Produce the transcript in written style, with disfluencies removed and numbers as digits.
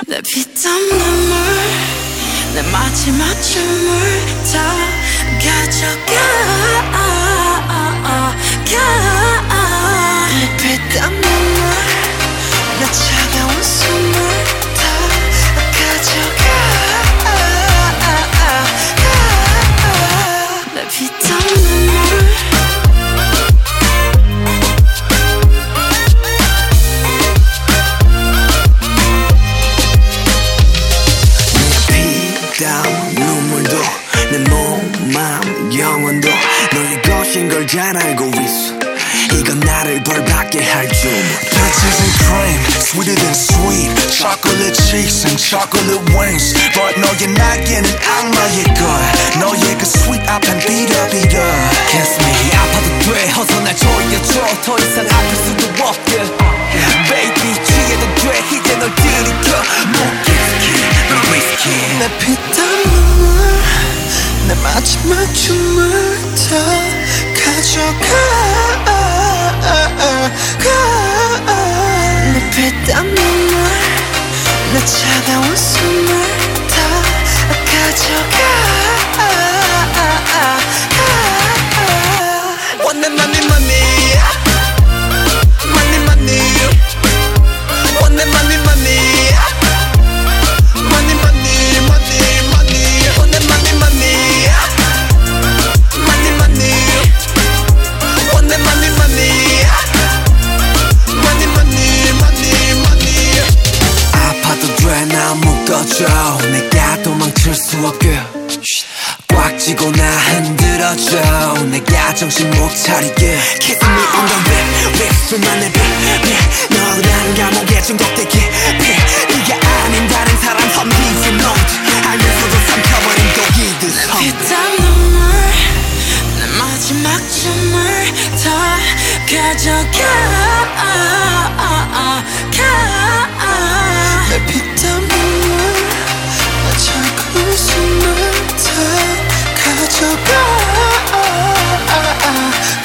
내 피땀 눈물 내 마지막 춤을 다 가져가 내 피땀 눈물 내 차가운 숨을 다 가져가 내 피땀 눈물 눈물도 내 몸, 마음, 영혼도 너의 것인 걸 잘 알고 있어. 이건 나를 벌받게 할 주문. Peaches and cream, sweeter than sweet. Chocolate cheeks and chocolate wings. But 너의 날개는 악마의 걸. 너의 그 sweet 앞엔 비려. Kiss me 아파도 돼 어서 날 조여줘 더 이상 아플 수도 없게 Baby 취해도 돼 이제 널 들이켜 More risky 내 피땀 눈물 내 마지막 춤을 다 가져가 내 피땀 눈물 내 차가운 숨을 다 가져가 Want that money Want that money 내가 도망칠 수 없게 꽉 쥐고 나 흔들어줘 내가 정신 못 차리게 Kiss me on the lip 수만의 빛 너라는 감옥에 중독되게 네가 아닌 다른 사람 섬기지 못 알면서도 삼켜버린 독이듯 피땀 눈물 내 마지막 춤을 다 가져가 내 피땀 눈물 내 차가운 숨을 다 가져가